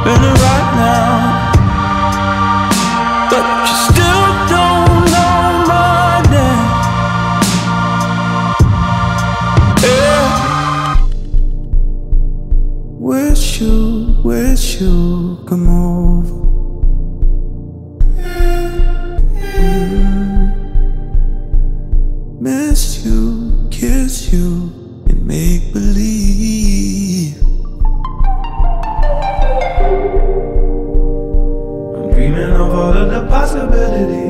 burning right now, but you still don't know my name. Yeah. Wish you come over. Miss you, kiss you, and make believe. I'm dreaming of all of the possibilities.